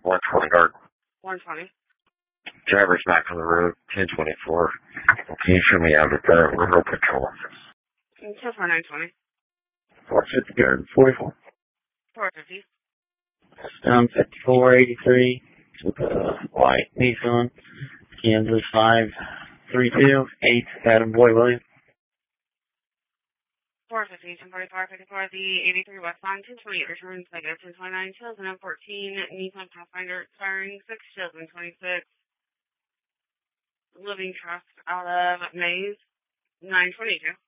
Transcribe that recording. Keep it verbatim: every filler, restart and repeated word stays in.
one twenty guard. one twenty. Driver's back on the road, ten twenty-four. Can you show me out of the River Patrol? ten four nine twenty. four fifty guard, forty-four. four fifty. Um, fifty-four eighty-three with a white Nissan, Kansas five three two eight, Adam Boy Williams. four fifty, ten forty-four, fifty-four, the eighty-three westbound, ten twenty-eight returns, negative ten twenty-nine, two thousand fourteen, Nissan Pathfinder expiring six two thousand twenty-six. Living Trust out of Maze, nine twenty-two.